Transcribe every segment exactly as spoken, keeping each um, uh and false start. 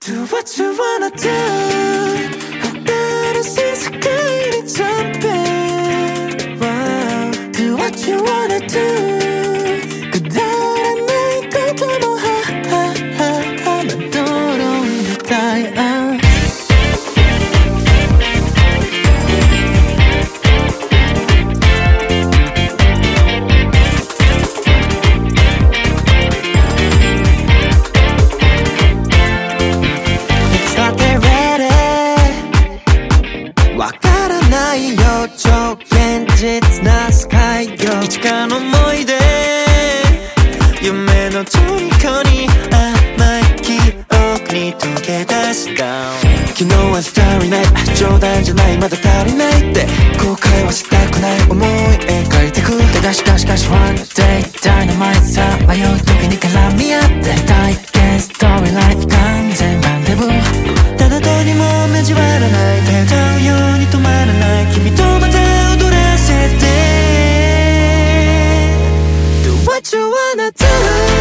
Do what you wanna do 新しい世界にジャンプ Wow Do what you wanna do くだらないこともははははまどろんでたい実なスカイよいつかの思い出夢の虜に甘い記憶に溶け出す Down 昨日はスターリーナイト冗談じゃないまだ足りないって後悔はしたくない思い描いてくだがしかしかし One day Dynamite さ迷う時に絡み合って体験ストーリーライフ完全ランデブーただどうにも交わらない手歌うように止まらない君とまた踊らせて Do what you wanna do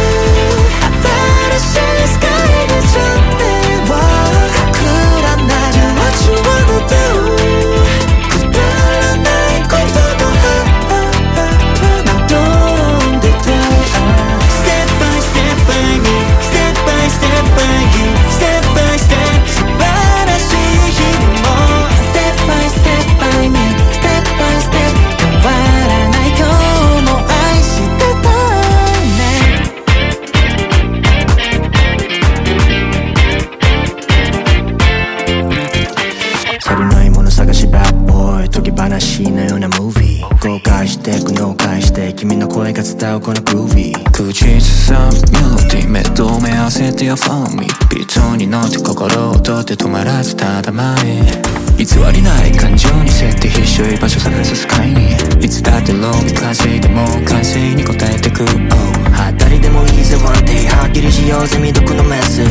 新しいスカイにジャンプ隠らない Do what you wanna do くだらないこともまどろんでたい Step by step by me Step by step by you Step by step 素晴らしい日も Step by step by me Step by step 変わらない今日も愛してたいねさりないもの探し Bad boy 解き話のようなムービー後悔してくのを返して君の声が伝うこのグルービー口ずさむメロディ目と目合わせて You follow me ビートに乗って心をとって止まらずただ前偽りない感情に設定必死居場所探すスカイにいつだってロービ稼いでも完成に応えてく、oh、当たりでもいいぜ One day はっきりしようぜ未読のメッセー